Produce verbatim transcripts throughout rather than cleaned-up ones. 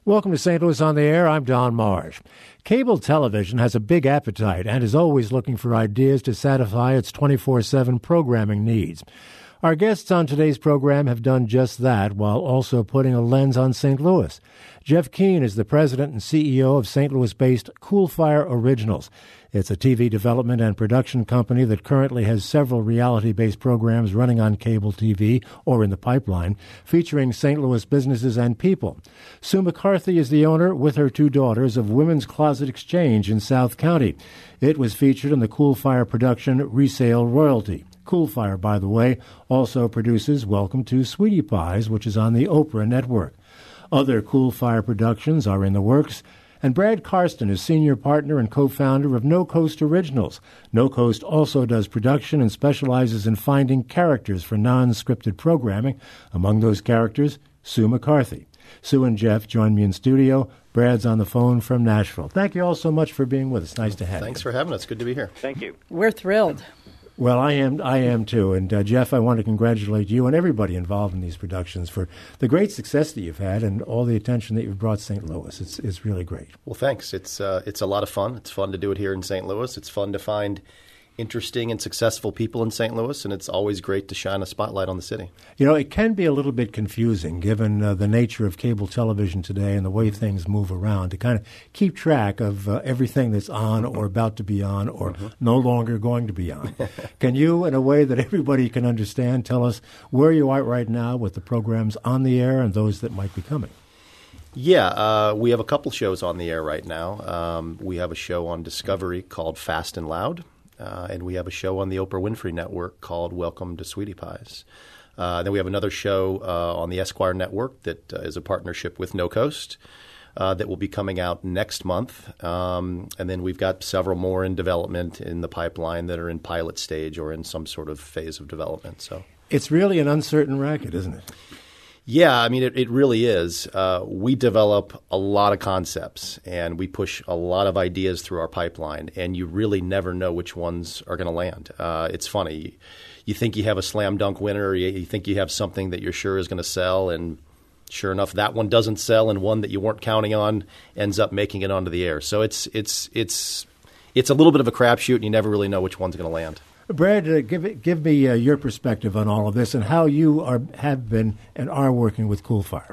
Welcome to Saint Louis on the Air. I'm Don Marsh. Cable television has a big appetite and is always looking for ideas to satisfy its twenty-four seven programming needs. Our guests on today's program have done just that while also putting a lens on Saint Louis. Jeff Keane is the president and C E O of Saint Louis-based Coolfire Originals. It's a T V development and production company that currently has several reality-based programs running on cable T V or in the pipeline, featuring Saint Louis businesses and people. Sue McCarthy is the owner, with her two daughters, of Women's Closet Exchange in South County. It was featured in the Coolfire production Resale Royalty. Coolfire, by the way, also produces Welcome to Sweetie Pies, which is on the Oprah Network. Other Coolfire productions are in the works, and Brad Karsten is senior partner and co-founder of No Coast Originals. No Coast also does production and specializes in finding characters for non-scripted programming. Among those characters, Sue McCarthy. Sue and Jeff join me in studio. Brad's on the phone from Nashville. Thank you all so much for being with us. Nice to have Thanks you. for having us. Good to be here. Thank you. We're thrilled. Well, I am I am too. And, uh, Jeff, I want to congratulate you and everybody involved in these productions for the great success that you've had and all the attention that you've brought Saint Louis. It's it's really great. Well, thanks. It's uh, it's a lot of fun. It's fun to do it here in Saint Louis. It's fun to find interesting and successful people in Saint Louis, and it's always great to shine a spotlight on the city. You know, it can be a little bit confusing given uh, the nature of cable television today and the way things move around to kind of keep track of uh, everything that's on or about to be on or mm-hmm. no longer going to be on. Can you, in a way that everybody can understand, tell us where you are right now with the programs on the air and those that might be coming? Yeah, uh, we have a couple shows on the air right now. Um, we have a show on Discovery called Fast and Loud. Uh, and we have a show on the Oprah Winfrey Network called Welcome to Sweetie Pies. Uh, then we have another show uh, on the Esquire Network that uh, is a partnership with No Coast uh, that will be coming out next month. Um, and then we've got several more in development in the pipeline that are in pilot stage or in some sort of phase of development. So it's really an uncertain racket, isn't it? Yeah, I mean, it, it really is. Uh, we develop a lot of concepts, and we push a lot of ideas through our pipeline, and you really never know which ones are going to land. Uh, it's funny. You, you think you have a slam dunk winner, or you, you think you have something that you're sure is going to sell, and sure enough, that one doesn't sell, and one that you weren't counting on ends up making it onto the air. So it's it's it's it's a little bit of a crapshoot, and you never really know which one's going to land. Brad, uh, give give me uh, your perspective on all of this and how you are have been and are working with Coolfire.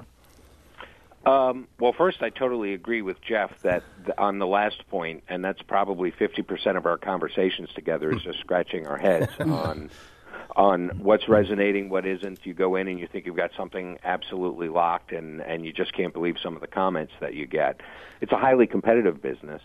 Um, well, first, I totally agree with Jeff that the, on the last point, and that's probably fifty percent of our conversations together is just scratching our heads on on what's resonating, what isn't. You go in and you think you've got something absolutely locked, and, and you just can't believe some of the comments that you get. It's a highly competitive business.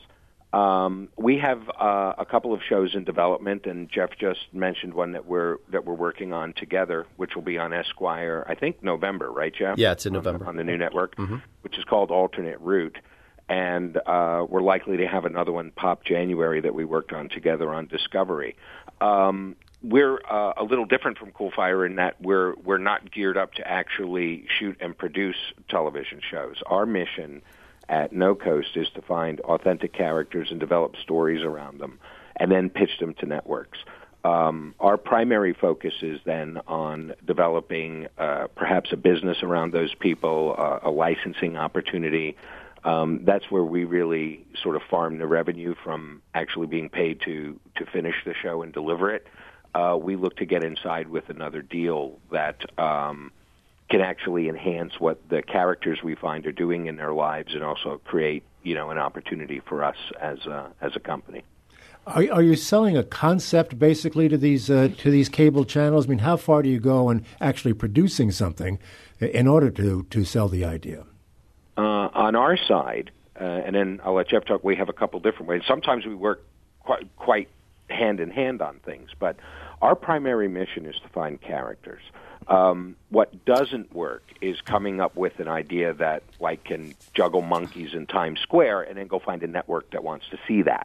Um, we have uh, a couple of shows in development, and Jeff just mentioned one that we're that we're working on together, which will be on Esquire, I think November, right, Jeff? Yeah, it's in on, November. On the new network, mm-hmm. which is called Alternate Route. And uh, we're likely to have another one pop January that we worked on together on Discovery. Um, we're uh, a little different from Coolfire in that we're we're not geared up to actually shoot and produce television shows. Our mission at No Coast is to find authentic characters and develop stories around them and then pitch them to networks. Um, our primary focus is then on developing uh, perhaps a business around those people, uh, a licensing opportunity. Um, that's where we really sort of farm the revenue from actually being paid to, to finish the show and deliver it. Uh, we look to get inside with another deal that um, can actually enhance what the characters we find are doing in their lives and also create, you know, an opportunity for us as a, as a company. Are, are you selling a concept basically to these uh, to these cable channels? I mean, how far do you go in actually producing something in order to, to sell the idea? Uh, on our side, uh, and then I'll let Jeff talk, we have a couple different ways. Sometimes we work quite, quite hand in hand on things, but our primary mission is to find characters. Um, what doesn't work is coming up with an idea that, like, can juggle monkeys in Times Square and then go find a network that wants to see that.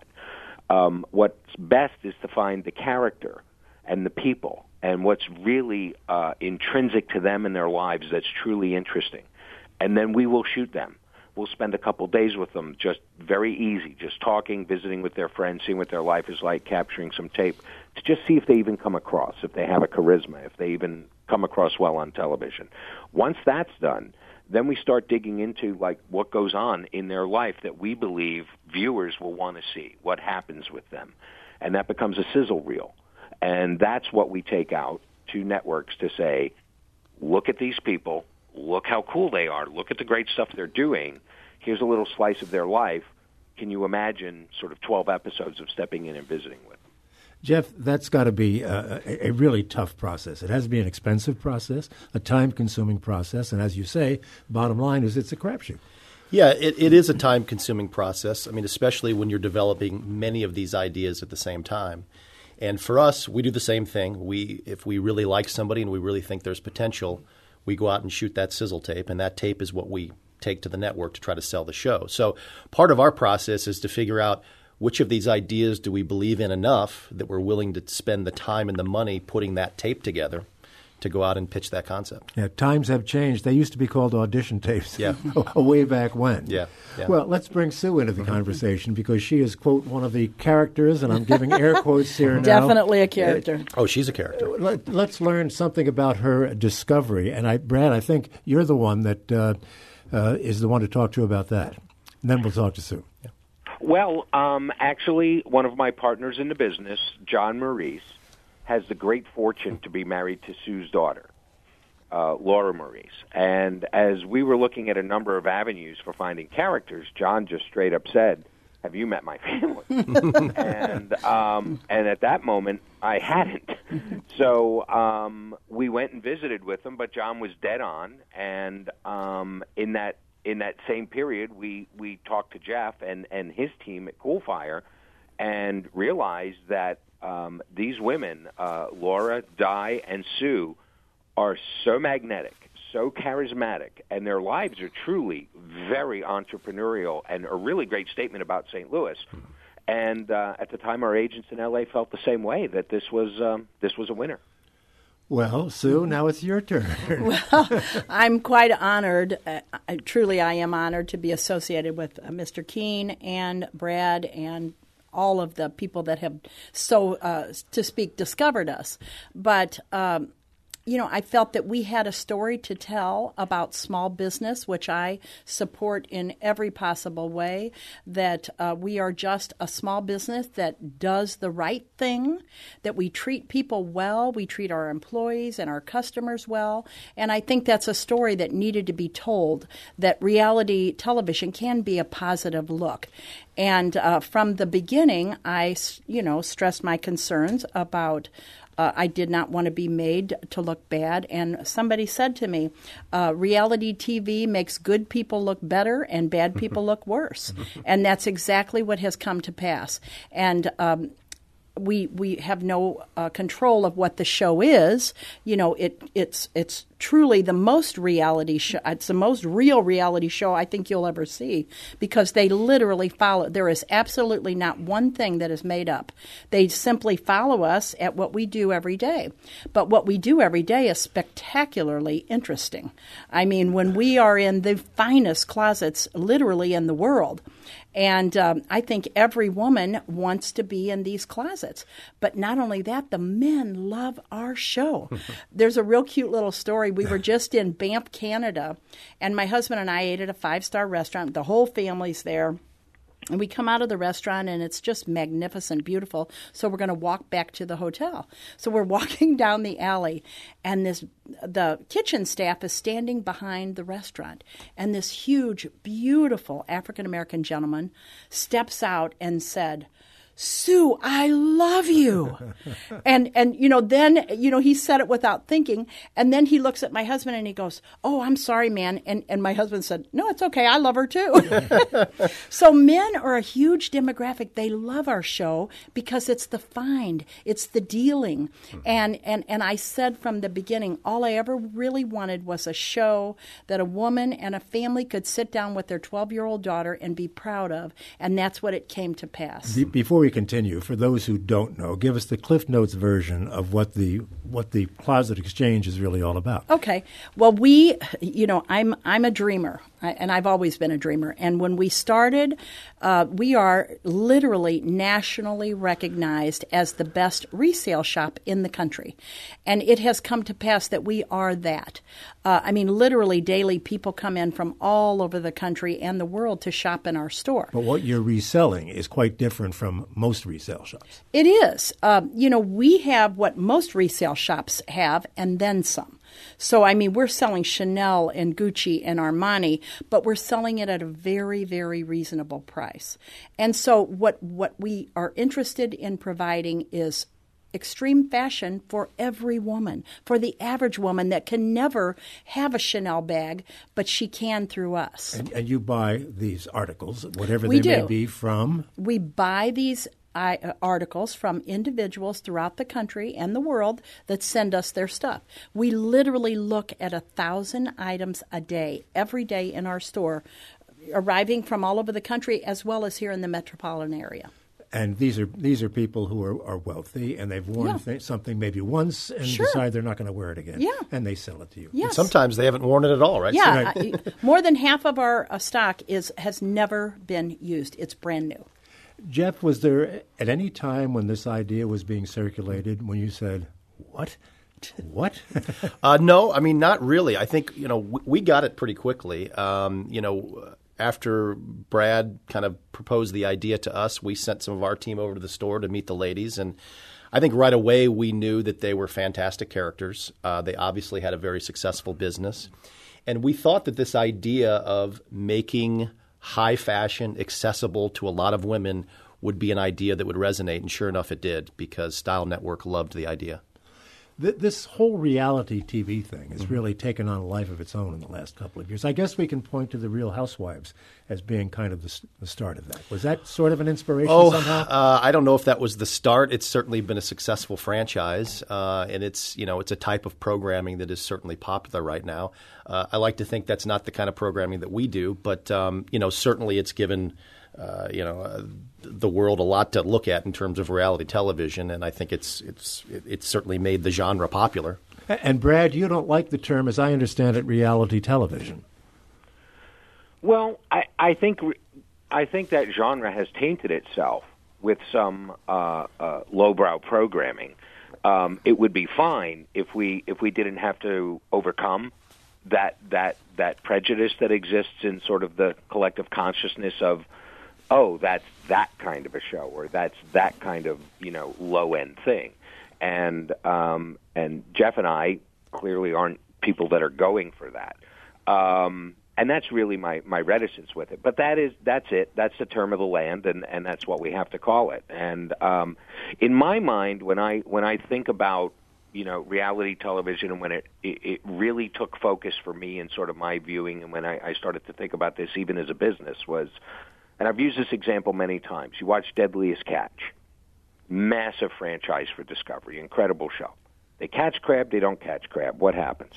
Um, what's best is to find the character and the people and what's really uh, intrinsic to them in their lives that's truly interesting. And then we will shoot them. We'll spend a couple days with them, just very easy, just talking, visiting with their friends, seeing what their life is like, capturing some tape, to just see if they even come across, if they have a charisma, if they even come across well on television. Once that's done, Then we start digging into like what goes on in their life that we believe viewers will want to see, what happens with them. And that becomes a sizzle reel. And that's what we take out to networks to say, look at these people, look how cool they are, look at the great stuff they're doing. Here's a little slice of their life. Can you imagine sort of twelve episodes of stepping in and visiting with them? Jeff, that's got to be a, a really tough process. It has to be an expensive process, a time-consuming process, and as you say, bottom line is it's a crapshoot. Yeah, it, it is a time-consuming process. I mean, especially when you're developing many of these ideas at the same time. And for us, we do the same thing. We, if we really like somebody and we really think there's potential, we go out and shoot that sizzle tape, and that tape is what we take to the network to try to sell the show. So part of our process is to figure out which of these ideas do we believe in enough that we're willing to spend the time and the money putting that tape together to go out and pitch that concept. Yeah, times have changed. They used to be called audition tapes. Yeah. way back when. Yeah, yeah. Well, let's bring Sue into the conversation because she is, quote, one of the characters, and I'm giving air quotes here now. Definitely a character. Uh, oh, she's a character. Let, let's learn something about her discovery. And I, Brad, I think you're the one that uh, uh, is the one to talk to about that. And then we'll talk to Sue. Yeah. Well, um, actually, one of my partners in the business, John Maurice, has the great fortune to be married to Sue's daughter, uh, Laura Maurice. And as we were looking at a number of avenues for finding characters, John just straight up said, "Have you met my family?" and um, and at that moment, I hadn't. So um, we went and visited with them, but John was dead on. And um, in that in that same period, we, we talked to Jeff and, and his team at Coolfire and realized that Um, these women, uh, Laura, Di, and Sue, are so magnetic, so charismatic, and their lives are truly very entrepreneurial and a really great statement about Saint Louis. And uh, at the time, our agents in L A felt the same way, that this was um, this was a winner. Well, Sue, now it's your turn. Well, I'm quite honored. Uh, I, truly, I am honored to be associated with uh, Mister Keene and Brad and all of the people that have, so uh, to speak, discovered us. But, um, you know, I felt that we had a story to tell about small business, which I support in every possible way, that uh, we are just a small business that does the right thing, that we treat people well, we treat our employees and our customers well. And I think that's a story that needed to be told, that reality television can be a positive look. And uh, from the beginning, I, you know, stressed my concerns about uh, I did not want to be made to look bad. And somebody said to me, uh, reality T V makes good people look better and bad people look worse. And that's exactly what has come to pass. And um, we we have no uh, control of what the show is. You know, it it's it's truly the most reality show. It's the most real reality show I think you'll ever see, because they literally follow. There is absolutely not one thing that is made up. They simply follow us at what we do every day. But what we do every day is spectacularly interesting. I mean, when we are in the finest closets literally in the world, and um, I think every woman wants to be in these closets. But not only that, the men love our show. There's a real cute little story. We were just in Banff, Canada, and my husband and I ate at a five-star restaurant. The whole family's there. And we come out of the restaurant, and it's just magnificent, beautiful. So we're going to walk back to the hotel. So we're walking down the alley, and this the kitchen staff is standing behind the restaurant. And this huge, beautiful African-American gentleman steps out and said, "Sue, I love you." and, and you know, then, you know, he said it without thinking. And then he looks at my husband and he goes, "Oh, I'm sorry, man." And, and my husband said, "No, it's okay. I love her too." So men are a huge demographic. They love our show because it's the find. It's the dealing. Mm-hmm. And, and, and I said from the beginning, all I ever really wanted was a show that a woman and a family could sit down with their twelve-year-old daughter and be proud of. And that's what it came to pass. Be- before we continue, for those who don't know, give us the Cliff Notes version of what the what the Closet Exchange is really all about. Okay. Well, we, you know, I'm I'm a dreamer. I, and I've always been a dreamer. And when we started, uh, we are literally nationally recognized as the best resale shop in the country. And it has come to pass that we are that. Uh, I mean, literally daily people come in from all over the country and the world to shop in our store. But what you're reselling is quite different from most resale shops. It is. Um, you know, we have what most resale shops have and then some. So, I mean, we're selling Chanel and Gucci and Armani, but we're selling it at a very, very reasonable price. And so what what we are interested in providing is extreme fashion for every woman, for the average woman that can never have a Chanel bag, but she can through us. And, and you buy these articles, whatever We they may do. be, from? We buy these I, uh, articles from individuals throughout the country and the world that send us their stuff. We literally look at a thousand items a day, every day in our store, arriving from all over the country as well as here in the metropolitan area. And these are these are people who are, are wealthy, and they've worn Yeah. th- something maybe once and Sure. decide they're not going to wear it again. Yeah. And they sell it to you. Yes. Sometimes they haven't worn it at all, right? Yeah, I, more than half of our uh, stock is has never been used. It's brand new. Jeff, was there at any time when this idea was being circulated when you said, what? What? Uh, no, I mean, not really. I think, you know, we, we got it pretty quickly. Um, you know, after Brad kind of proposed the idea to us, we sent some of our team over to the store to meet the ladies. And I think right away we knew that they were fantastic characters. Uh, they obviously had a very successful business. And we thought that this idea of making high fashion accessible to a lot of women would be an idea that would resonate. And sure enough, it did, because Style Network loved the idea. Th- This whole reality T V thing has really taken on a life of its own in the last couple of years. I guess we can point to The Real Housewives as being kind of the, s- the start of that. Was that sort of an inspiration Oh, somehow? uh, I don't know if that was the start. It's certainly been a successful franchise, uh, and it's you know it's a type of programming that is certainly popular right now. Uh, I like to think that's not the kind of programming that we do, but um, you know certainly it's given uh, you know uh, the world a lot to look at in terms of reality television, and I think it's it's it's certainly made the genre popular. A- And Brad, you don't like the term, as I understand it, reality television. Well, I, I think I think that genre has tainted itself with some uh, uh, lowbrow programming. Um, it would be fine if we if we didn't have to overcome that that that prejudice that exists in sort of the collective consciousness of, oh, that's that kind of a show, or that's that kind of, you know, low end thing. And um, and Jeff and I clearly aren't people that are going for that. Um, and that's really my, my reticence with it. But that is that's it. That's the term of the land, and, and that's what we have to call it. And um, in my mind, when I when I think about, you know, reality television, and when it, it, it really took focus for me in sort of my viewing, and when I, I started to think about this even as a business, was, and I've used this example many times, you watch Deadliest Catch. Massive franchise for Discovery, incredible show. They catch crab, they don't catch crab. What happens?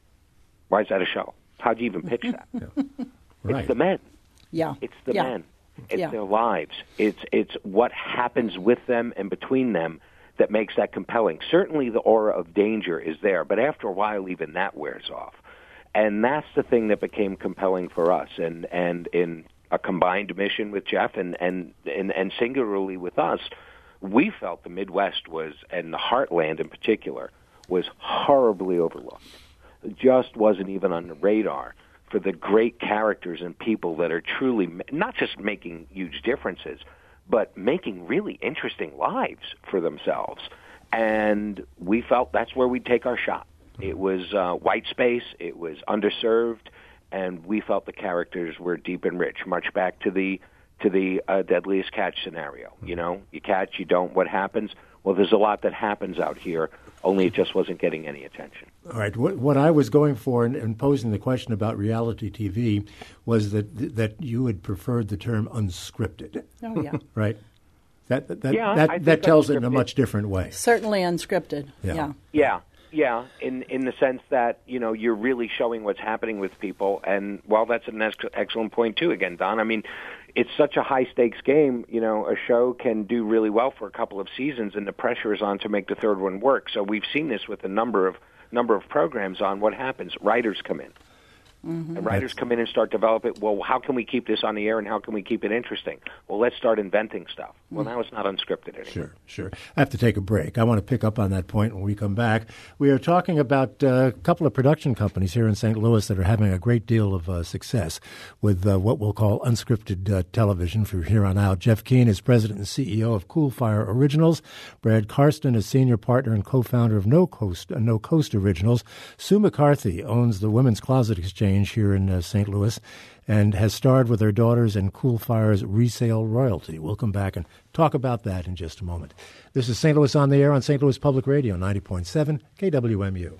Why is that a show? How'd you even pitch that? Yeah. Right. It's the men. Yeah. It's the yeah. men. It's Yeah. their lives. It's it's what happens with them and between them that makes that compelling. Certainly the aura of danger is there, but after a while even that wears off. And that's the thing that became compelling for us. And, and in a combined mission with Jeff and, and, and, and singularly with us, we felt the Midwest was, and the Heartland in particular, was horribly overlooked. It just wasn't even on the radar for the great characters and people that are truly not just making huge differences, but making really interesting lives for themselves. And we felt that's where we'd take our shot. It was uh, white space, it was underserved, and we felt the characters were deep and rich, much back to the to the uh, Deadliest Catch scenario. You know, you catch, you don't, what happens? Well, there's a lot that happens out here, only it just wasn't getting any attention. All right. What, what I was going for in, in posing the question about reality T V was that that you had preferred the term unscripted. Oh, yeah. Right? That that, Yeah, I that, think that tells it in a unscripted- much different way. Certainly unscripted. Yeah. Yeah. Yeah, yeah, in in the sense that, you know, you're really showing what's happening with people. And, well, that's an ex- excellent point, too, again, Don. I mean, it's such a high-stakes game. You know, a show can do really well for a couple of seasons, and the pressure is on to make the third one work. So we've seen this with a number of number of programs on what happens. Writers come in. Mm-hmm. And writers come in and start develop it. Well, how can we keep this on the air, and how can we keep it interesting? Well, let's start inventing stuff. Well, now it's not unscripted anymore. Sure, sure. I have to take a break. I want to pick up on that point when we come back. We are talking about uh, a couple of production companies here in Saint Louis that are having a great deal of uh, success with uh, what we'll call unscripted uh, television from here on out. Jeff Keane is president and C E O of Cool Fire Originals. Brad Karsten is senior partner and co-founder of No Coast, uh, No Coast Originals. Sue McCarthy owns the Women's Closet Exchange here in uh, Saint Louis and has starred with her daughters in Cool Fire's Resale Royalty. We'll come back and talk about that in just a moment. This is Saint Louis on the Air on Saint Louis Public Radio, ninety point seven K W M U.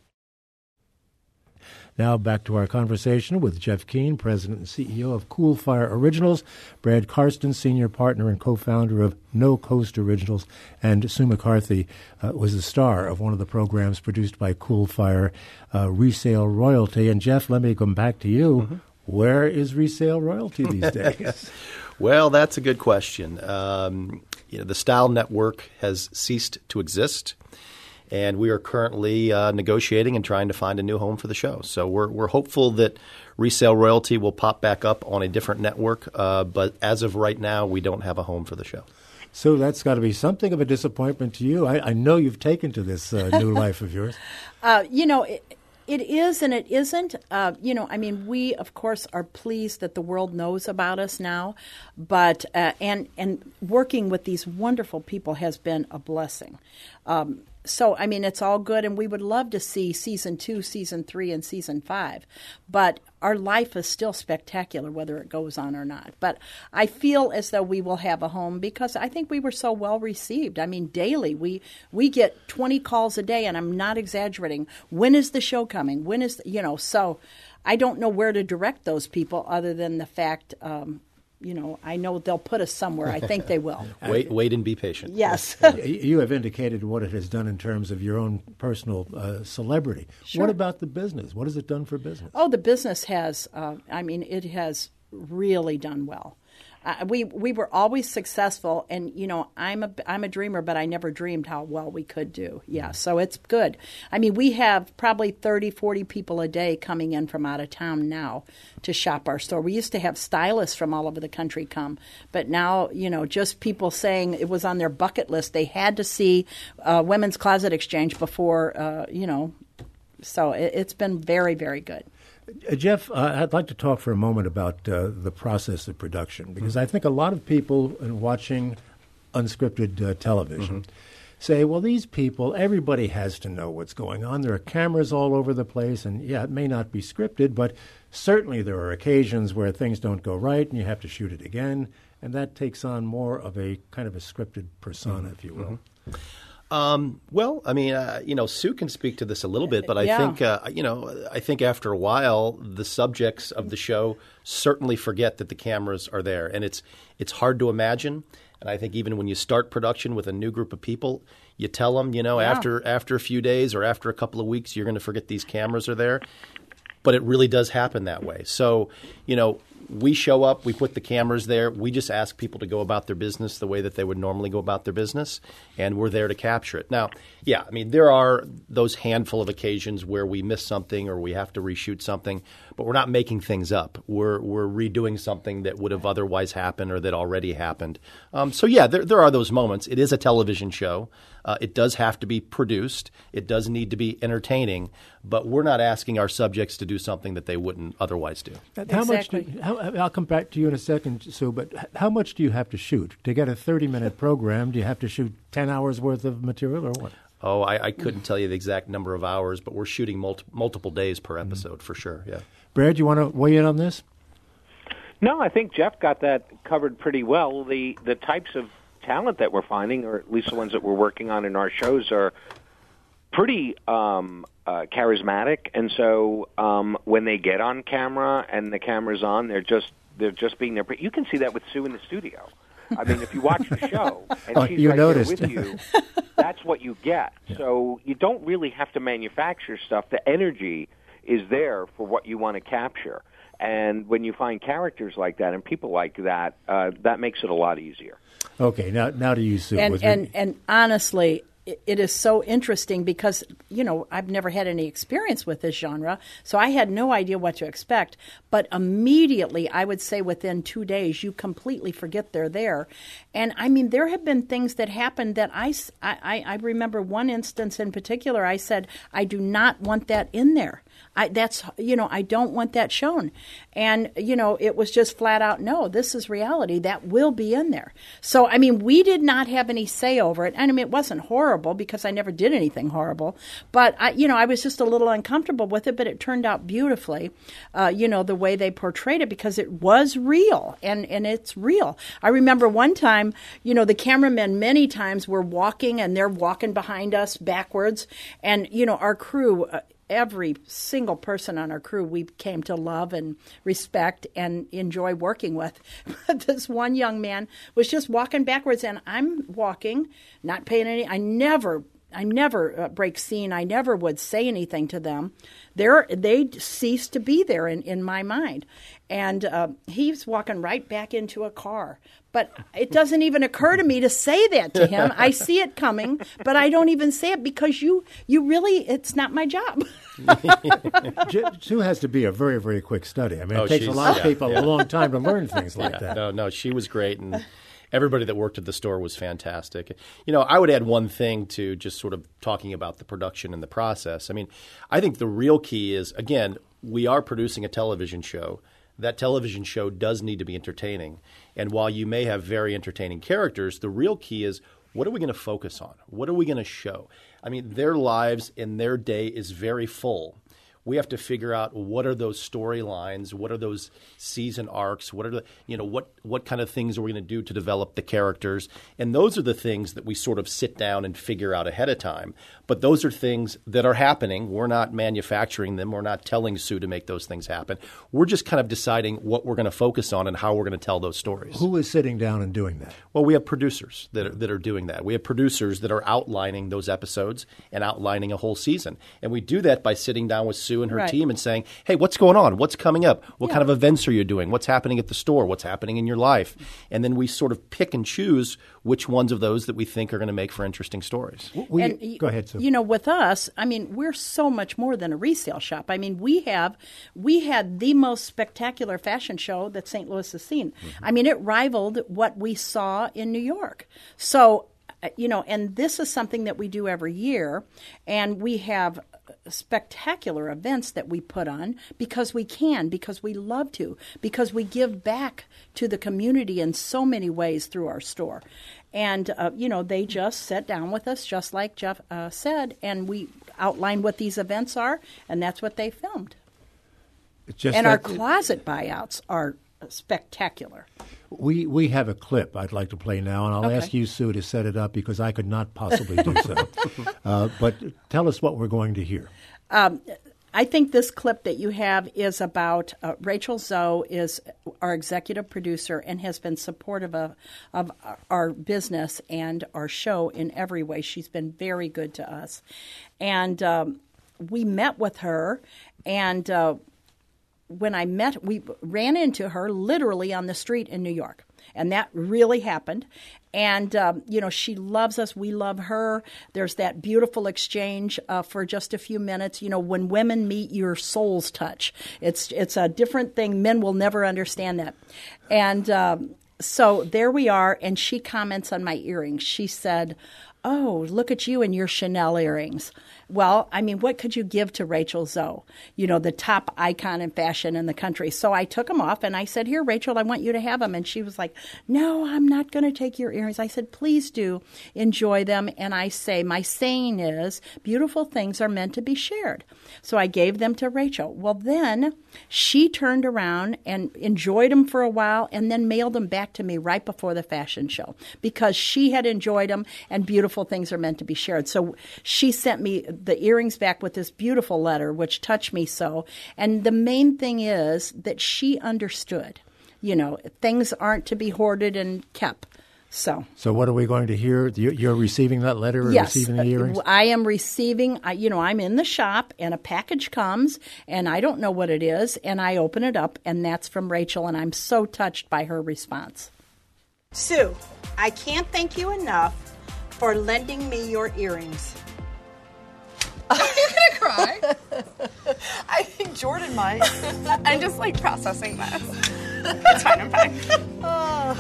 Now back to our conversation with Jeff Keane, president and C E O of Cool Fire Originals, Brad Karsten, senior partner and co-founder of No Coast Originals, and Sue McCarthy uh, was the star of one of the programs produced by Cool Fire, uh, Resale Royalty. And Jeff, let me come back to you. Mm-hmm. Where is Resale Royalty these days? Well, that's a good question. Um, you know, the Style Network has ceased to exist, and we are currently uh, negotiating and trying to find a new home for the show. So we're we're hopeful that Resale Royalty will pop back up on a different network, uh, but as of right now, we don't have a home for the show. So that's got to be something of a disappointment to you. I, I know you've taken to this uh, new life of yours. Uh, you know, it, it is and it isn't. Uh, you know, I mean, we, of course, are pleased that the world knows about us now. But uh, and and working with these wonderful people has been a blessing. Um, so, I mean, it's all good, and we would love to see season two, season three, and season five. But our life is still spectacular, whether it goes on or not. But I feel as though we will have a home because I think we were so well received. I mean, daily we we get twenty calls a day, and I'm not exaggerating. When is the show coming? When is the, you know? So I don't know where to direct those people other than the fact. Um, You know, I know they'll put us somewhere. I think they will. wait, wait, and be patient. Yes. You have indicated what it has done in terms of your own personal uh, celebrity. Sure. What about the business? What has it done for business? Oh, the business has. Uh, I mean, it has really done well. Uh, we we were always successful, and you know, I'm a I'm a dreamer, but I never dreamed how well we could do. Yeah, so it's good. I mean, we have probably thirty, forty people a day coming in from out of town now to shop our store. We used to have stylists from all over the country come, but now, you know, just people saying it was on their bucket list. They had to see uh, Women's Closet Exchange before, uh, you know, so it, it's been very, very good. Uh, Jeff, uh, I'd like to talk for a moment about uh, the process of production, because I think a lot of people in watching unscripted uh, television mm-hmm. say, well, these people, everybody has to know what's going on. There are cameras all over the place, and yeah, it may not be scripted, but certainly there are occasions where things don't go right and you have to shoot it again, and that takes on more of a kind of a scripted persona, mm-hmm. if you will. Mm-hmm. Um, well, I mean, uh, you know, Sue can speak to this a little bit, but I yeah. think, uh, you know, I think after a while, the subjects of the show certainly forget that the cameras are there, and it's it's hard to imagine. And I think even when you start production with a new group of people, you tell them, you know, yeah. after after a few days or after a couple of weeks, you're going to forget these cameras are there. But it really does happen that way. So, you know, we show up, we put the cameras there, we just ask people to go about their business the way that they would normally go about their business, and we're there to capture it. Now, yeah, I mean, there are those handful of occasions where we miss something or we have to reshoot something, but we're not making things up. We're we're redoing something that would have otherwise happened or that already happened. Um, so, yeah, there, there are those moments. It is a television show. Uh, it does have to be produced. It does need to be entertaining, but we're not asking our subjects to do something that they wouldn't otherwise do. How exactly. much? Do, how, I'll come back to you in a second, Sue, but how much do you have to shoot? To get a thirty-minute program, do you have to shoot ten hours worth of material or what? Oh, I, I couldn't tell you the exact number of hours, but we're shooting multi- multiple days per episode mm-hmm. for sure, yeah. Brad, you want to weigh in on this? No, I think Jeff got that covered pretty well. The the types of talent that we're finding, or at least the ones that we're working on in our shows, are pretty um, uh, charismatic. And so um, when they get on camera and the camera's on, they're just they're just being there. You can see that with Sue in the studio. I mean, if you watch the show and oh, she's you right noticed. there with you, that's what you get. Yeah. So you don't really have to manufacture stuff. The energy is there for what you want to capture. And when you find characters like that and people like that, uh, that makes it a lot easier. Okay, now now to you, Sue. And, and, and honestly, it is so interesting because, you know, I've never had any experience with this genre, so I had no idea what to expect. But immediately, I would say within two days, you completely forget they're there. And, I mean, there have been things that happened that I, I, I remember one instance in particular. I said, I do not want that in there. I, that's, you know, I don't want that shown. And, you know, it was just flat out, no, this is reality. That will be in there. So, I mean, we did not have any say over it. And, I mean, it wasn't horrible because I never did anything horrible. But, I, you know, I was just a little uncomfortable with it, but it turned out beautifully, uh, you know, the way they portrayed it because it was real and, and it's real. I remember one time, you know, the cameramen many times were walking and they're walking behind us backwards. And, you know, our crew, uh, every single person on our crew we came to love and respect and enjoy working with. But this one young man was just walking backwards, and I'm walking, not paying any. I never, I never uh, break scene. I never would say anything to them. They're, they ceased to be there in, in my mind. And uh, he's walking right back into a car. But it doesn't even occur to me to say that to him. I see it coming, but I don't even say it because you, you really, it's not my job. Sue has to be a very, very quick study. I mean, oh, it takes a lot yeah, of people yeah. a long time to learn things like yeah, that. No, no, she was great, and everybody that worked at the store was fantastic. You know, I would add one thing to just sort of talking about the production and the process. I mean, I think the real key is, again, we are producing a television show. That television show does need to be entertaining. And while you may have very entertaining characters, the real key is, what are we going to focus on? What are we going to show? I mean, their lives and their day is very full. We have to figure out what are those storylines, what are those season arcs, what are the, you know, what, what kind of things are we going to do to develop the characters? And those are the things that we sort of sit down and figure out ahead of time. But those are things that are happening. We're not manufacturing them. We're not telling Sue to make those things happen. We're just kind of deciding what we're going to focus on and how we're going to tell those stories. Who is sitting down and doing that? Well, we have producers that are, that are doing that. We have producers that are outlining those episodes and outlining a whole season. And we do that by sitting down with Sue and her right. team and saying, hey, what's going on? What's coming up? What yeah. kind of events are you doing? What's happening at the store? What's happening in your life? And then we sort of pick and choose which ones of those that we think are going to make for interesting stories. We, and, go ahead, Sue. You know, with us, I mean, we're so much more than a resale shop. I mean, we have, we had the most spectacular fashion show that Saint Louis has seen. Mm-hmm. I mean, it rivaled what we saw in New York. So, you know, and this is something that we do every year, and we have spectacular events that we put on because we can, because we love to, because we give back to the community in so many ways through our store. And, uh, you know, they just sat down with us, just like Jeff uh, said, and we outlined what these events are, and that's what they filmed. Just and our that, closet buyouts are spectacular. We we have a clip I'd like to play now, and I'll Okay. ask you, Sue, to set it up because I could not possibly do so. uh, but tell us what we're going to hear. Um, I think this clip that you have is about uh, Rachel Zoe is our executive producer and has been supportive of, of our business and our show in every way. She's been very good to us. And um, we met with her, and uh, when I met, we ran into her literally on the street in New York. And that really happened. And, um, you know, she loves us. We love her. There's that beautiful exchange uh, for just a few minutes. You know, when women meet, your souls touch. It's it's a different thing. Men will never understand that. And um, so there we are. And she comments on my earrings. She said, oh, look at you and your Chanel earrings. Well, I mean, what could you give to Rachel Zoe? You know, the top icon in fashion in the country. So I took them off and I said, here, Rachel, I want you to have them. And she was like, no, I'm not going to take your earrings. I said, please do enjoy them. And I say, my saying is, beautiful things are meant to be shared. So I gave them to Rachel. Well, then she turned around and enjoyed them for a while and then mailed them back to me right before the fashion show because she had enjoyed them and beautiful things are meant to be shared. So she sent me the earrings back with this beautiful letter, which touched me so. And the main thing is that she understood, you know, things aren't to be hoarded and kept. So, so what are we going to hear? You're receiving that letter or yes, receiving the earrings? I am receiving, you know, I'm in the shop and a package comes and I don't know what it is. And I open it up and that's from Rachel. And I'm so touched by her response. Sue, I can't thank you enough for lending me your earrings. Are you gonna cry? I think Jordan might. I'm just like processing this. It's fine, I'm fine. Oh.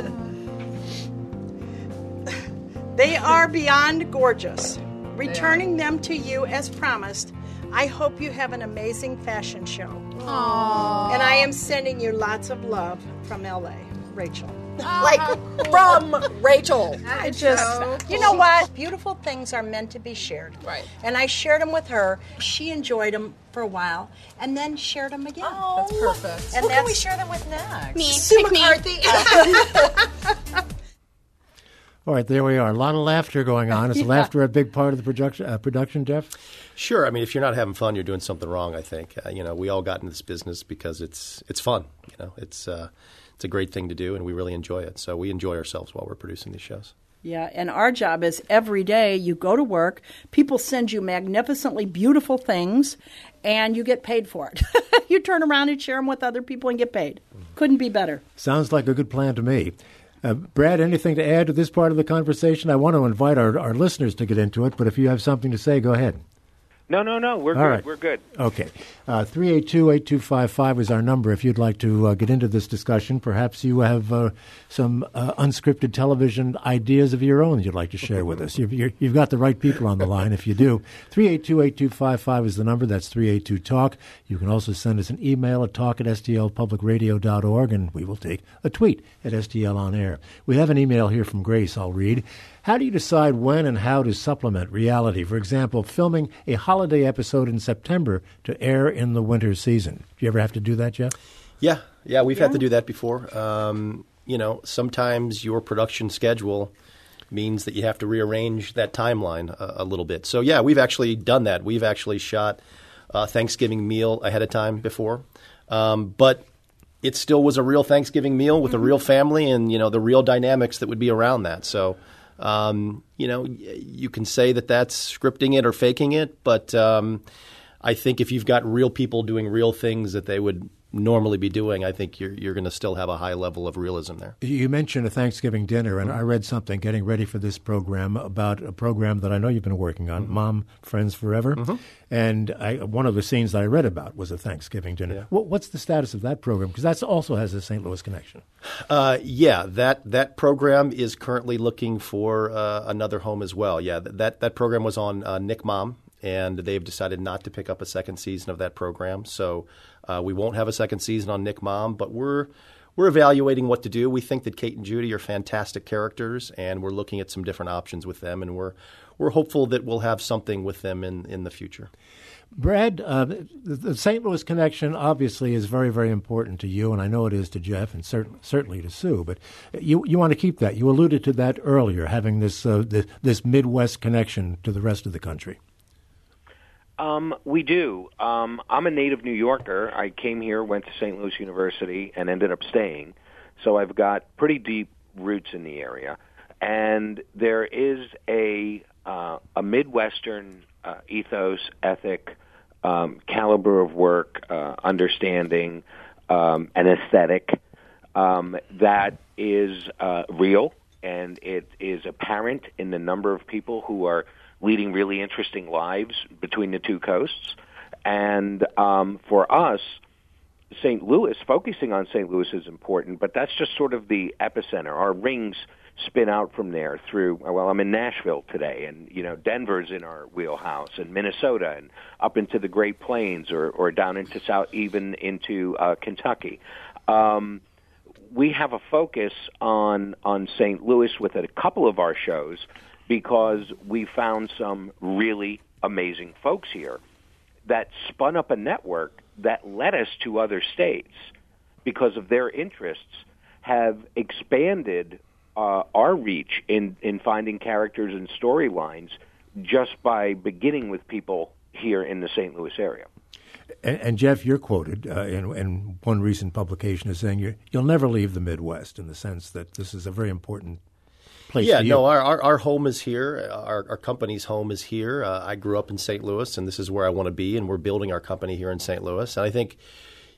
They are beyond gorgeous. Returning them to you as promised, I hope you have an amazing fashion show. Aww. And I am sending you lots of love from L A, Rachel. Like from Rachel. I just, you know what? Beautiful things are meant to be shared. Right. And I shared them with her. She enjoyed them for a while, and then shared them again. Oh, That's perfect. And Who that's, can we share them with next? Me. Sue Pick me. McCarthy. All right, there we are. A lot of laughter going on. Is Yeah. laughter a big part of the production, uh, production, Jeff? Sure. I mean, if you're not having fun, you're doing something wrong, I think. Uh, you know, we all got into this business because it's it's fun. You know, it's uh, it's a great thing to do, and we really enjoy it. So we enjoy ourselves while we're producing these shows. Yeah, and our job is every day you go to work, people send you magnificently beautiful things, and you get paid for it. You turn around and share them with other people and get paid. Couldn't be better. Sounds like a good plan to me. Uh, Brad, anything to add to this part of the conversation? I want to invite our, our listeners to get into it, but if you have something to say, go ahead. No, no, no. We're All good. right. We're good. Okay. Uh, three eight two, eight two five five is our number if you'd like to uh, get into this discussion. Perhaps you have uh, some uh, unscripted television ideas of your own you'd like to share with us. You've, you're, you've got the right people on the line if you do. three eight two, eight two five five is the number. That's three eight two talk. You can also send us an email at talk at s t l public radio dot org, and we will take a tweet at S T L On Air. We have an email here from Grace I'll read. How do you decide when and how to supplement reality? For example, filming a holiday episode in September to air in the winter season. Do you ever have to do that, Jeff? Yeah, yeah, we've had to do that before. Um, you know, sometimes your production schedule means that you have to rearrange that timeline a, a little bit. So, yeah, we've actually done that. We've actually shot a Thanksgiving meal ahead of time before. Um, but it still was a real Thanksgiving meal with a real family and, you know, the real dynamics that would be around that. So, um, you know, you can say that that's scripting it or faking it, but um, I think if you've got real people doing real things that they would normally be doing, I think you're you're going to still have a high level of realism there. You mentioned a Thanksgiving dinner, and I read something getting ready for this program about a program that I know you've been working on, mm-hmm. Mom, Friends Forever. Mm-hmm. And I, one of the scenes that I read about was a Thanksgiving dinner. Yeah. What, what's the status of that program? Because that also has a Saint Louis connection. Uh, yeah, that that program is currently looking for uh, another home as well. Yeah, that, that program was on uh, Nick Mom, and they've decided not to pick up a second season of that program. So uh, we won't have a second season on Nick Mom, but we're we're evaluating what to do. We think that Kate and Judy are fantastic characters, and we're looking at some different options with them, and we're we're hopeful that we'll have something with them in, in the future. Brad, uh, the, the Saint Louis connection obviously is very, very important to you, and I know it is to Jeff and cert- certainly to Sue, but you you want to keep that. You alluded to that earlier, having this, uh, this, this Midwest connection to the rest of the country. Um, we do. Um, I'm a native New Yorker. I came here, went to Saint Louis University, and ended up staying. So I've got pretty deep roots in the area. And there is a uh, a Midwestern uh, ethos, ethic, um, caliber of work, uh, understanding, um, and aesthetic um, that is uh, real, and it is apparent in the number of people who are leading really interesting lives between the two coasts. And um, for us, Saint Louis, focusing on Saint Louis is important, but that's just sort of the epicenter. Our rings spin out from there through, well, I'm in Nashville today, and, you know, Denver's in our wheelhouse, and Minnesota, and up into the Great Plains, or, or down into South, even into uh, Kentucky. Um, we have a focus on, on Saint Louis with a couple of our shows, because we found some really amazing folks here that spun up a network that led us to other states because of their interests, have expanded uh, our reach in, in finding characters and storylines just by beginning with people here in the Saint Louis area. And, and Jeff, you're quoted uh, in, in one recent publication as saying you're, you'll never leave the Midwest, in the sense that this is a very important place. Yeah, no, our, our our home is here. Our our company's home is here. Uh, I grew up in Saint Louis, and this is where I want to be, and we're building our company here in Saint Louis. And I think,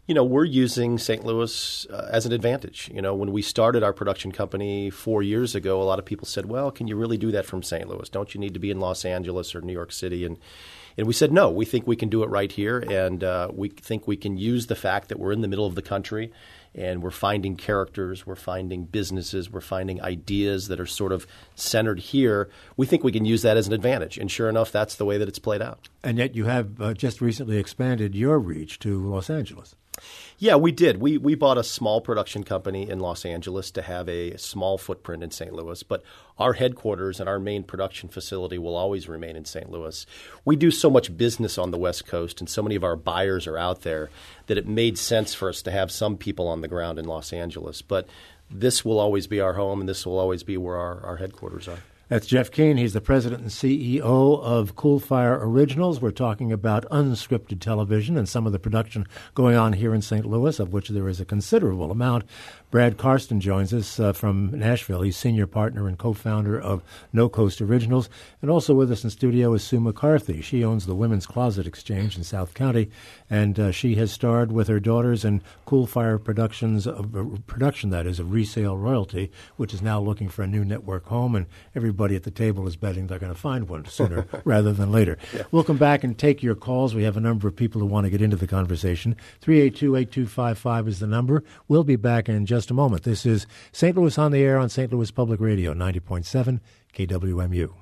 you know, we're using Saint Louis uh, as an advantage. You know, when we started our production company four years ago, a lot of people said, well, can you really do that from Saint Louis? Don't you need to be in Los Angeles or New York City? And and we said, no, we think we can do it right here. And uh, we think we can use the fact that we're in the middle of the country and we're finding characters, we're finding businesses, we're finding ideas that are sort of centered here. We think we can use that as an advantage. And sure enough, that's the way that it's played out. And yet you have uh, just recently expanded your reach to Los Angeles. Yeah, we did. We we bought a small production company in Los Angeles to have a small footprint in Saint Louis, but our headquarters and our main production facility will always remain in Saint Louis. We do so much business on the West Coast, and so many of our buyers are out there that it made sense for us to have some people on the ground in Los Angeles. But this will always be our home, and this will always be where our, our headquarters are. That's Jeff Keane. He's the president and C E O of Cool Fire Originals. We're talking about unscripted television and some of the production going on here in Saint Louis, of which there is a considerable amount. Brad Karsten joins us uh, from Nashville. He's senior partner and co-founder of No Coast Originals. And also with us in studio is Sue McCarthy. She owns the Women's Closet Exchange in South County, and uh, she has starred with her daughters in Cool Fire Productions, uh, production that is, of Resale Royalty, which is now looking for a new network home, and everybody at the table is betting they're going to find one sooner rather than later. Yeah. We'll come back and take your calls. We have a number of people who want to get into the conversation. three eight two, eight two five five is the number. We'll be back in just a moment. This is Saint Louis on the Air on Saint Louis Public Radio, ninety point seven K W M U.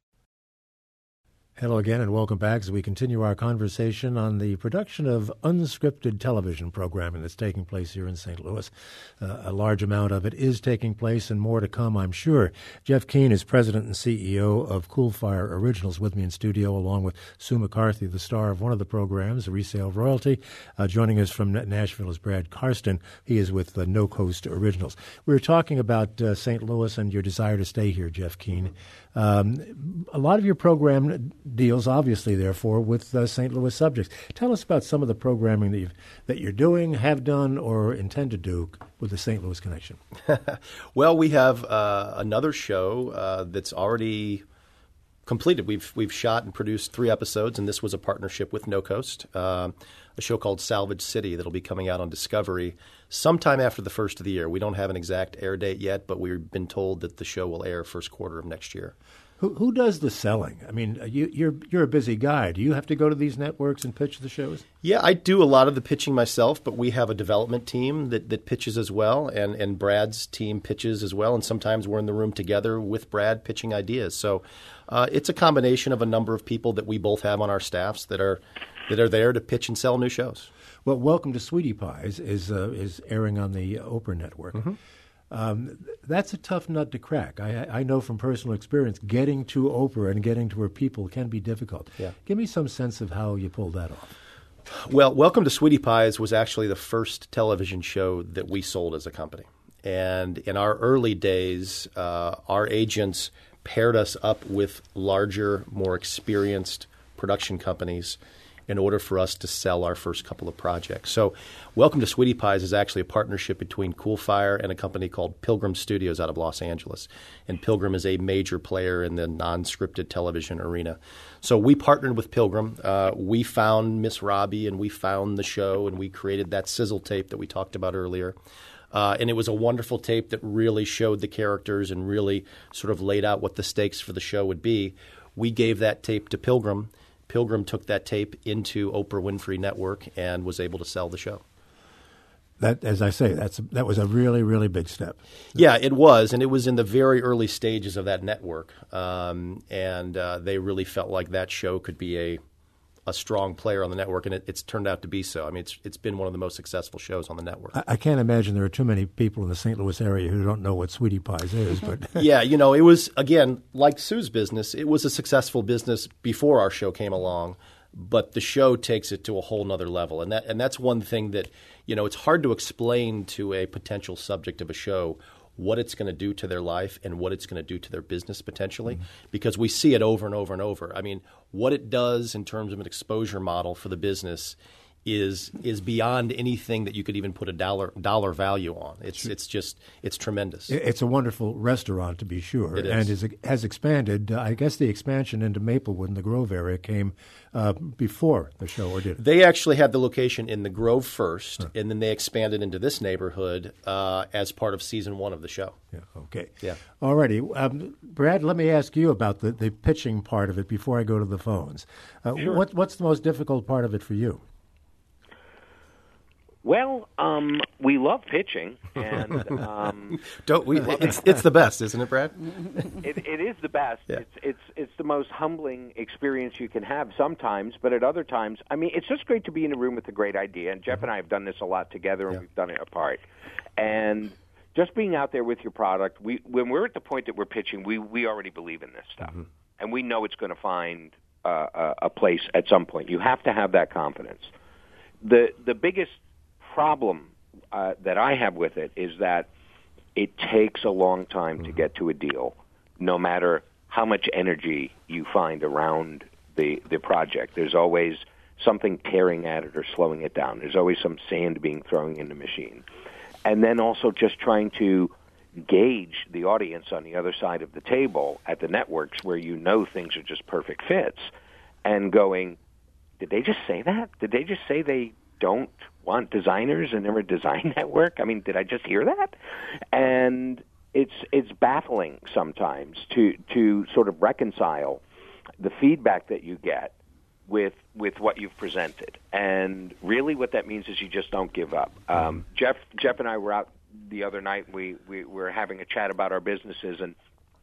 Hello again and welcome back as we continue our conversation on the production of unscripted television programming that's taking place here in Saint Louis. Uh, a large amount of it is taking place and more to come, I'm sure. Jeff Keane is president and C E O of Cool Fire Originals with me in studio, along with Sue McCarthy, the star of one of the programs, Resale Royalty. Uh, joining us from Nashville is Brad Karsten. He is with the No Coast Originals. We were talking about uh, Saint Louis and your desire to stay here, Jeff Keane. Um, a lot of your program deals, obviously, therefore, with uh, Saint Louis subjects. Tell us about some of the programming that, you've, that you're doing, have done, or intend to do with the Saint Louis connection. Well, we have uh, another show uh, that's already completed. We've we've shot and produced three episodes, and this was a partnership with No Coast, uh, a show called Salvage City that'll be coming out on Discovery sometime after the first of the year. We don't have an exact air date yet, but we've been told that the show will air first quarter of next year. Who, who does the selling? I mean, you, you're you're a busy guy. Do you have to go to these networks and pitch the shows? Yeah, I do a lot of the pitching myself, but we have a development team that, that pitches as well, and, and Brad's team pitches as well, and sometimes we're in the room together with Brad pitching ideas. So uh, it's a combination of a number of people that we both have on our staffs that are that are there to pitch and sell new shows. Well, Welcome to Sweetie Pies is uh, is airing on the Oprah network. Mm-hmm. Um, that's a tough nut to crack. I, I know from personal experience, getting to Oprah and getting to her people can be difficult. Yeah. Give me some sense of how you pulled that off. Well, Welcome to Sweetie Pies was actually the first television show that we sold as a company. And in our early days, uh, our agents paired us up with larger, more experienced production companies in order for us to sell our first couple of projects. So Welcome to Sweetie Pies is actually a partnership between Cool Fire and a company called Pilgrim Studios out of Los Angeles. And Pilgrim is a major player in the non-scripted television arena. So we partnered with Pilgrim. Uh, we found Miss Robbie and we found the show and we created that sizzle tape that we talked about earlier. Uh, and it was a wonderful tape that really showed the characters and really sort of laid out what the stakes for the show would be. We gave that tape to Pilgrim. Pilgrim took that tape into Oprah Winfrey Network and was able to sell the show. That, as I say, that's that was a really, really big step. Yeah, it was, and it was in the very early stages of that network, um, and uh, they really felt like that show could be a a strong player on the network, and it, it's turned out to be so. I mean, it's it's been one of the most successful shows on the network. I, I can't imagine there are too many people in the Saint Louis area who don't know what Sweetie Pies is. But yeah, you know, it was, again, like Sue's business, it was a successful business before our show came along, but the show takes it to a whole nother level. And that and that's one thing that, you know, it's hard to explain to a potential subject of a show what it's going to do to their life and what it's going to do to their business potentially, mm-hmm. because we see it over and over and over. I mean, what it does in terms of an exposure model for the business is is beyond anything that you could even put a dollar dollar value on. It's it's just it's tremendous. It's a wonderful restaurant, to be sure, It is. and is, has expanded. Uh, I guess the expansion into Maplewood in the Grove area came uh, before the show, or did it? They actually had the location in the Grove first, huh. and then they expanded into this neighborhood uh, as part of season one of the show. Yeah. Okay. Yeah. All righty. Um, Brad, let me ask you about the, the pitching part of it before I go to the phones. Uh, Sure. what, what's the most difficult part of it for you? Well, um, we love pitching, and um, don't we? It's, it's the best, isn't it, Brad? it, it is the best. Yeah. It's it's it's the most humbling experience you can have sometimes, but at other times, I mean, it's just great to be in a room with a great idea. And Jeff and I have done this a lot together, and Yeah. we've done it apart. And just being out there with your product, we when we're at the point that we're pitching, we we already believe in this stuff, mm-hmm. and we know it's going to find uh, a, a place at some point. You have to have that confidence. The the biggest problem uh, that I have with it is that it takes a long time mm-hmm. to get to a deal, no matter how much energy you find around the the project. There's always something tearing at it or slowing it down. There's always some sand being thrown in the machine. And then also just trying to gauge the audience on the other side of the table at the networks where you know things are just perfect fits, and going, did they just say that? Did they just say they don't want designers and they're a design network? I mean, did I just hear that? And it's it's baffling sometimes to to sort of reconcile the feedback that you get with with what you've presented. And really what that means is you just don't give up. Um, Jeff Jeff and I were out the other night. We, we were having a chat about our businesses, and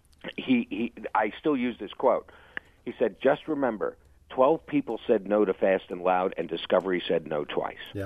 he, he I still use this quote. He said, just remember, twelve people said no to Fast and Loud, and Discovery said no twice. Yeah.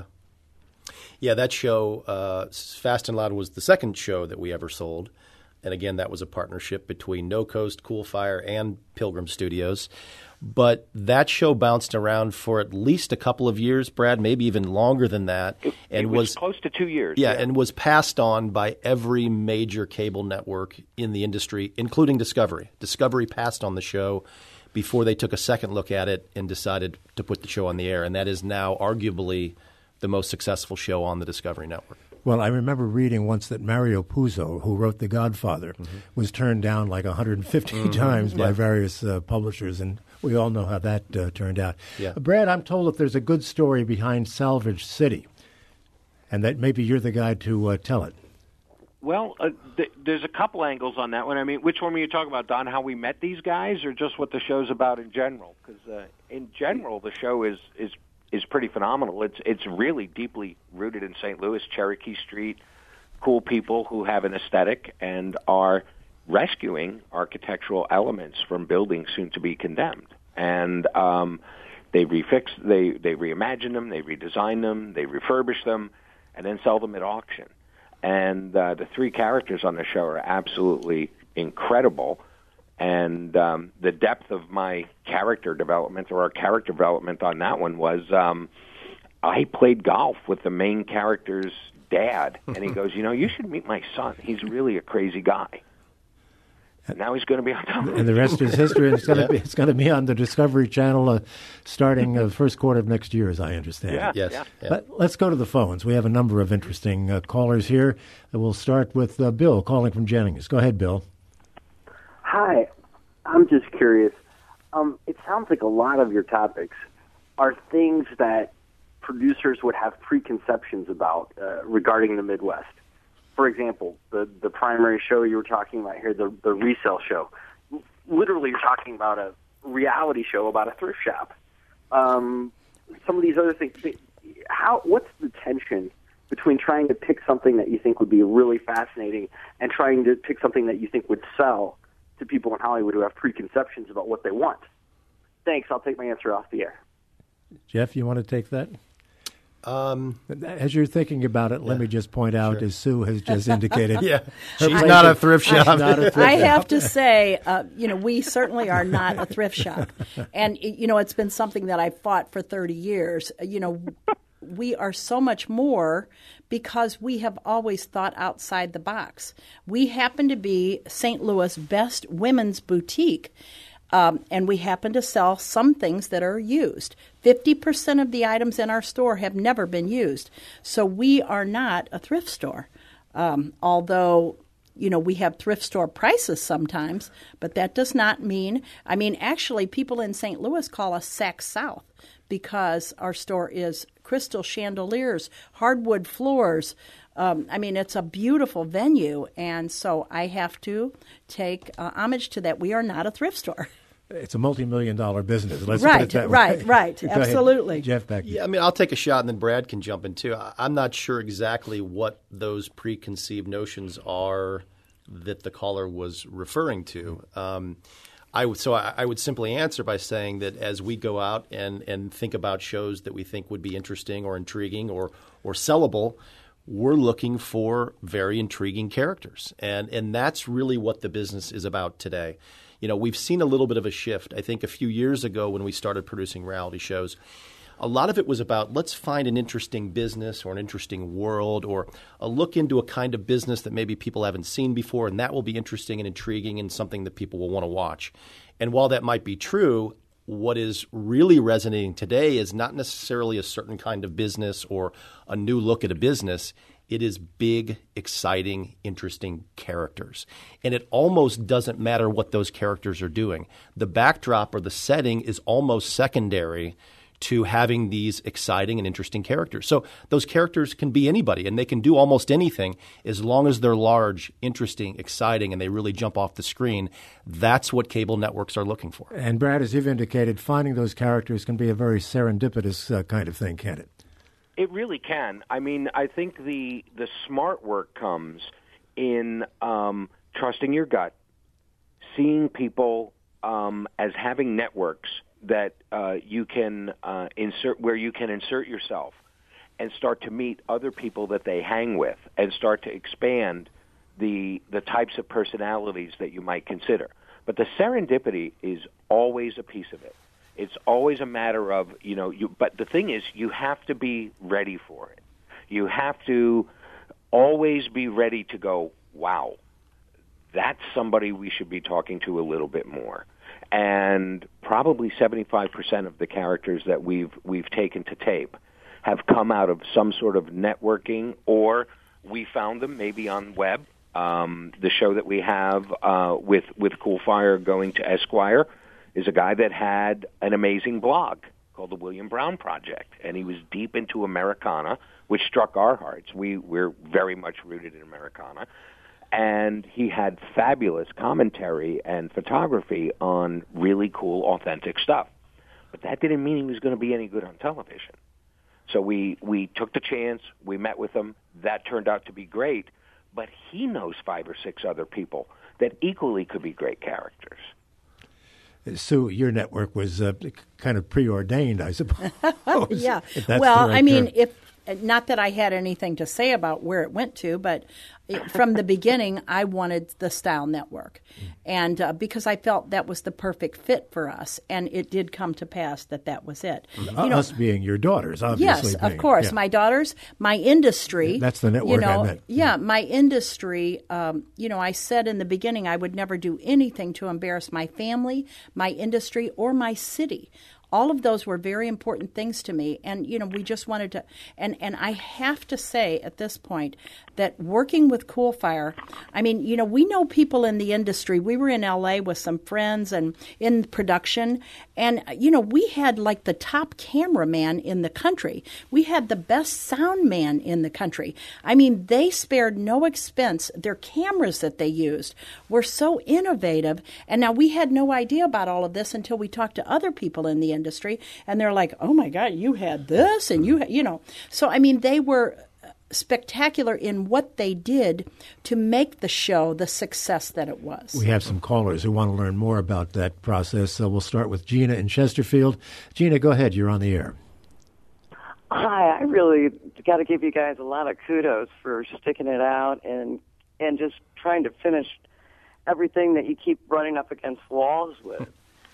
Yeah, that show, uh, Fast and Loud, was the second show that we ever sold. And again, that was a partnership between No Coast, Cool Fire, and Pilgrim Studios. But that show bounced around for at least a couple of years, Brad, maybe even longer than that. It, and it was, was close to two years. Yeah, yeah, and was passed on by every major cable network in the industry, including Discovery. Discovery passed on the show before they took a second look at it and decided to put the show on the air. And that is now arguably the most successful show on the Discovery Network. Well, I remember reading once that Mario Puzo, who wrote The Godfather, mm-hmm. was turned down like one hundred fifty mm-hmm. times yeah. by various uh, publishers, and we all know how that uh, turned out. Yeah. Uh, Brad, I'm told that there's a good story behind Salvage City, and that maybe you're the guy to uh, tell it. Well, uh, th- there's a couple angles on that one. I mean, which one were you talking about, Don, how we met these guys, or just what the show's about in general? Because uh, in general, the show is is is pretty phenomenal. It's it's really deeply rooted in Saint Louis, Cherokee Street, cool people who have an aesthetic and are rescuing architectural elements from buildings soon to be condemned. And um, they refix, they they reimagine them, they redesign them, they refurbish them, and then sell them at auction. And uh, the three characters on the show are absolutely incredible. And um, the depth of my character development, or our character development on that one, was um, I played golf with the main character's dad. And he goes, you know, you should meet my son. He's really a crazy guy. And now he's going to be on television. And the rest is history. And it's going to be it's going to be on the Discovery Channel uh, starting uh, the first quarter of next year, as I understand. Yeah, yes. yeah. Yeah. But let's go to the phones. We have a number of interesting uh, callers here. We'll start with uh, Bill calling from Jennings. Go ahead, Bill. Hi, I'm just curious. Um, it sounds like a lot of your topics are things that producers would have preconceptions about uh, regarding the Midwest. For example, the, the primary show you were talking about here, the, the resale show. Literally, you're talking about a reality show about a thrift shop. Um, some of these other things. How? What's the tension between trying to pick something that you think would be really fascinating and trying to pick something that you think would sell to people in Hollywood who have preconceptions about what they want? Thanks. I'll take my answer off the air. Jeff, you want to take that? Um, as you're thinking about it, yeah, let me just point out, sure. as Sue has just indicated, yeah, she's not a thrift shop. Not a thrift I shop. have to say, uh, you know, we certainly are not a thrift shop. And, you know, it's been something that I've fought for thirty years. You know, we are so much more because we have always thought outside the box. We happen to be Saint Louis' best women's boutique. Um, and we happen to sell some things that are used. fifty percent of the items in our store have never been used. So we are not a thrift store. Um, although, you know, we have thrift store prices sometimes, but that does not mean, I mean, actually people in Saint Louis call us Saks South because our store is crystal chandeliers, hardwood floors. Um, I mean, it's a beautiful venue, and so I have to take uh, homage to that. We are not a thrift store. It's a multi-million dollar business. Let's right, put it that right, way. right, Go absolutely. ahead, Jeff, back to you. Yeah, I mean, I'll take a shot and then Brad can jump in too. I- I'm not sure exactly what those preconceived notions are that the caller was referring to. Um, I would, so I, I would simply answer by saying that as we go out and, and think about shows that we think would be interesting or intriguing or or sellable, we're looking for very intriguing characters. And and that's really what the business is about today. You know, we've seen a little bit of a shift. I think a few years ago when we started producing reality shows, a lot of it was about let's find an interesting business or an interesting world or a look into a kind of business that maybe people haven't seen before, and that will be interesting and intriguing and something that people will want to watch. And while that might be true, what is really resonating today is not necessarily a certain kind of business or a new look at a business. It is big, exciting, interesting characters. And it almost doesn't matter what those characters are doing. The backdrop or the setting is almost secondary to having these exciting and interesting characters. So those characters can be anybody, and they can do almost anything as long as they're large, interesting, exciting, and they really jump off the screen. That's what cable networks are looking for. And Brad, as you've indicated, finding those characters can be a very serendipitous uh, kind of thing, can't it? It really can. I mean, I think the the smart work comes in um, trusting your gut, seeing people um, as having networks that uh, you can uh, insert, where you can insert yourself and start to meet other people that they hang with and start to expand the the types of personalities that you might consider. But the serendipity is always a piece of it. It's always a matter of, you know, you, but the thing is, you have to be ready for it. You have to always be ready to go, wow, that's somebody we should be talking to a little bit more. And probably seventy-five percent of the characters that we've we've taken to tape have come out of some sort of networking, or we found them maybe on web. Um, the show that we have uh, with, with Cool Fire going to Esquire is a guy that had an amazing blog called the William Brown Project, and he was deep into Americana, which struck our hearts. We, we're very much rooted in Americana. And he had fabulous commentary and photography on really cool, authentic stuff. But that didn't mean he was going to be any good on television. So we, we took the chance, we met with him, that turned out to be great, but he knows five or six other people that equally could be great characters. Sue, your network was uh, kind of preordained, I suppose. Yeah. Well, right I mean, term. if not that I had anything to say about where it went to, but it, from the beginning, I wanted the Style Network, and uh, because I felt that was the perfect fit for us, and it did come to pass that that was it. Uh, you know, us being your daughters, obviously. yes, being, of course, yeah. my daughters, my industry. That's the network you know, I meant. Yeah, my industry. Um, you know, I said in the beginning I would never do anything to embarrass my family, my industry, or my city. All of those were very important things to me, and you know, we just wanted to. And and I have to say at this point that working with Cool Fire, I mean, you know, we know people in the industry. We were in L A with some friends and in production, and you know, we had like the top cameraman in the country. We had the best sound man in the country. I mean, they spared no expense. Their cameras that they used were so innovative, and now we had no idea about all of this until we talked to other people in the industry. industry and they're like, oh my God, you had this and you, ha-, you know. So, I mean, they were spectacular in what they did to make the show the success that it was. We have some callers who want to learn more about that process. So we'll start with Gina in Chesterfield. Gina, go ahead. You're on the air. Hi. I really got to give you guys a lot of kudos for sticking it out and, and just trying to finish everything that you keep running up against walls with.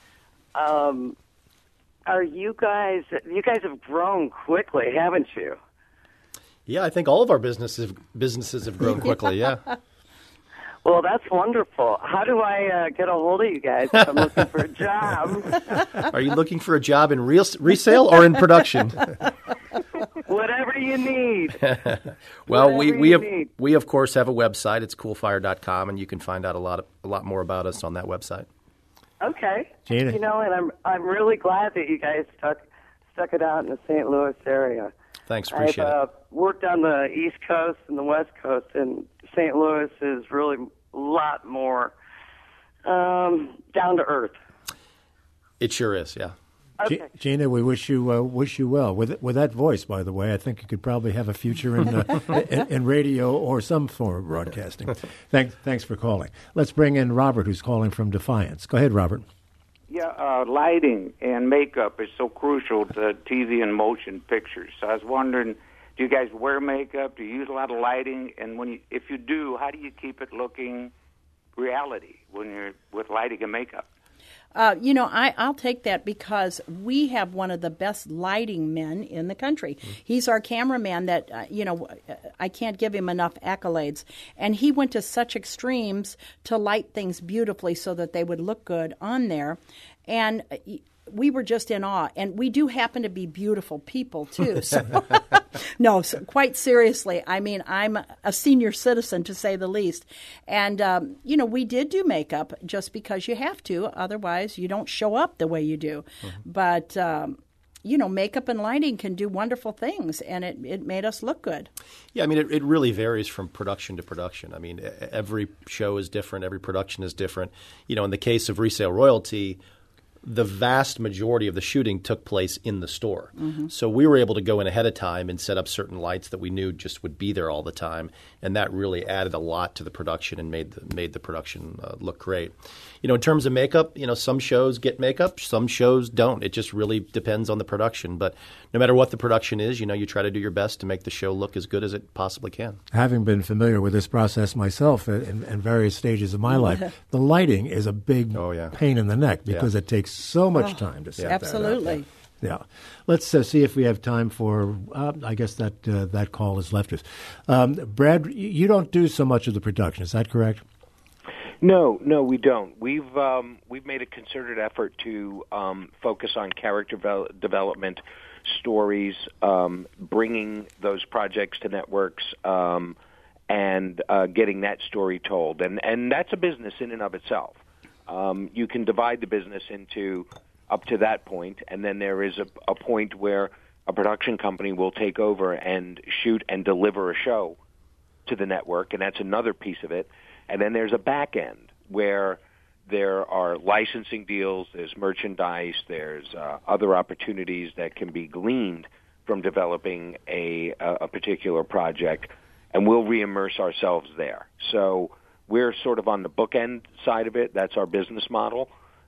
Um, Are you guys, you guys have grown quickly, haven't you? Yeah, I think all of our businesses businesses have grown quickly, yeah. Well, Well, that's wonderful. How do I uh, get a hold of you guys if I'm looking for a job? Are you looking for a job in real, resale or in production? Whatever you need. Well, Whatever we, we you have need. we of course have a website. It's cool fire dot com, and you can find out a lot of, a lot more about us on that website. Okay. Gina. You know, and I'm I'm really glad that you guys stuck stuck it out in the Saint Louis area. Thanks, appreciate I've uh, it. worked on the East Coast and the West Coast, and Saint Louis is really a lot more um, down to earth. It sure is, yeah. Okay. G- Gina, we wish you uh, wish you well with with that voice. By the way, I think you could probably have a future in uh, in, in radio or some form of broadcasting. Thanks, thanks for calling. Let's bring in Robert, who's calling from Defiance. Go ahead, Robert. Yeah, uh, lighting and makeup is so crucial to T V and motion pictures. So I was wondering, do you guys wear makeup? Do you use a lot of lighting? And when you, if you do, how do you keep it looking reality when you're with lighting and makeup? Uh, you know, I, I'll take that because we have one of the best lighting men in the country. Mm-hmm. He's our cameraman that, uh, you know, I can't give him enough accolades. And he went to such extremes to light things beautifully so that they would look good on there. And we were just in awe. And we do happen to be beautiful people, too. So, no, so quite seriously. I mean, I'm a senior citizen, to say the least. And, um, you know, we did do makeup just because you have to. Otherwise, you don't show up the way you do. Mm-hmm. But, um, you know, makeup and lighting can do wonderful things, and it, it made us look good. Yeah, I mean, it, it really varies from production to production. I mean, every show is different. Every production is different. You know, in the case of Resale Royalty, the vast majority of the shooting took place in the store. Mm-hmm. So we were able to go in ahead of time and set up certain lights that we knew just would be there all the time, and that really added a lot to the production and made the, made the production uh, look great. You know, in terms of makeup, you know, some shows get makeup, some shows don't. It just really depends on the production. But no matter what the production is, you know, you try to do your best to make the show look as good as it possibly can. Having been familiar with this process myself in, in various stages of my life, the lighting is a big oh, yeah. pain in the neck because yeah. it takes so much time to set Absolutely. that up. Yeah. yeah. Let's uh, see if we have time for, uh, I guess that uh, that call has left us. Um, Brad, you don't do so much of the production, is that correct? No, no, we don't. We've um, we've made a concerted effort to um, focus on character ve- development, stories, um, bringing those projects to networks, um, and uh, getting that story told. And and that's a business in and of itself. Um, you can divide the business into up to that point, and then there is a, a point where a production company will take over and shoot and deliver a show to the network, and that's another piece of it. And then there's a back end where there are licensing deals, there's merchandise, there's uh, other opportunities that can be gleaned from developing a, a particular project, and we'll reimmerse ourselves there. So we're sort of on the bookend side of it. That's our business model,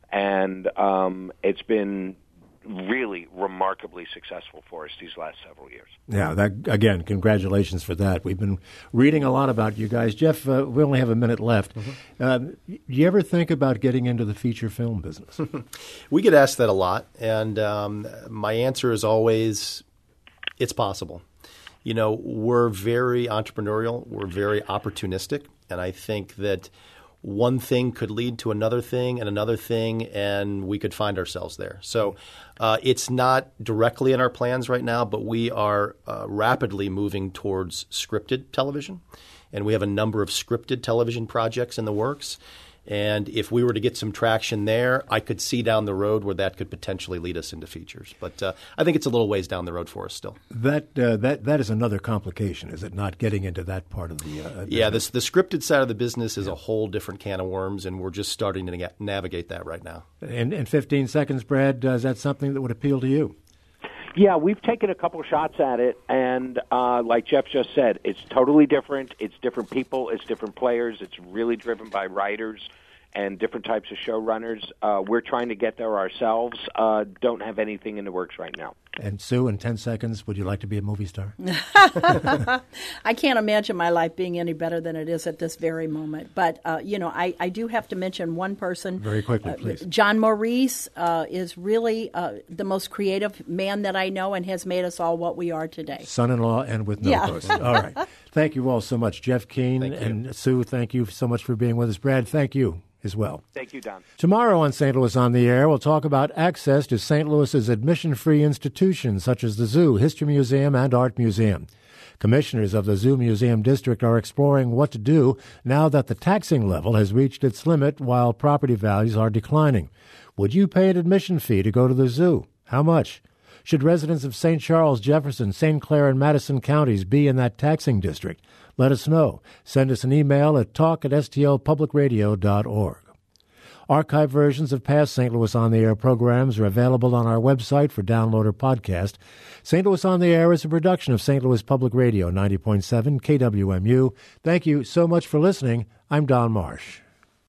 and um, it's been really remarkably successable for us these last several years. Yeah, that again, congratulations for that. We've been reading a lot about you guys. Jeff, uh, we only have a minute left. Mm-hmm. Uh, do you ever think about getting into the feature film business? We get asked that a lot, and um, my answer is always, it's possible. You know, we're very entrepreneurial, we're very opportunistic, and I think that one thing could lead to another thing and another thing, and we could find ourselves there. So uh, it's not directly in our plans right now, but we are uh, rapidly moving towards scripted television, and we have a number of scripted television projects in the works. And if we were to get some traction there, I could see down the road where that could potentially lead us into features. But uh, I think it's a little ways down the road for us still. That uh, that that is another complication, is it not, getting into that part of the uh, yeah, this, the scripted side of the business is yeah. a whole different can of worms, and we're just starting to na- navigate that right now. In, in fifteen seconds, Brad, uh, is that something that would appeal to you? Yeah, we've taken a couple shots at it, and uh, like Jeff just said, it's totally different. It's different people. It's different players. It's really driven by writers and different types of showrunners. Uh, we're trying to get there ourselves. Uh, don't have anything in the works right now. And Sue, in ten seconds, would you like to be a movie star? I can't imagine my life being any better than it is at this very moment. But, uh, you know, I, I do have to mention one person. Very quickly, uh, please. John Maurice uh, is really uh, the most creative man that I know and has made us all what we are today. Son-in-law and with no Yeah. post. All right. Thank you all so much. Jeff Keane and Sue, thank you so much for being with us. Brad, thank you as well. Thank you, Don. Tomorrow on Saint Louis on the Air, we'll talk about access to Saint Louis's admission-free institutions such as the Zoo, History Museum, and Art Museum. Commissioners of the Zoo Museum District are exploring what to do now that the taxing level has reached its limit while property values are declining. Would you pay an admission fee to go to the zoo? How much? Should residents of Saint Charles, Jefferson, Saint Clair, and Madison counties be in that taxing district? Let us know. Send us an email at talk at s t l public radio dot org. Archive versions of past Saint Louis on the Air programs are available on our website for download or podcast. Saint Louis on the Air is a production of Saint Louis Public Radio, ninety point seven K W M U. Thank you so much for listening. I'm Don Marsh.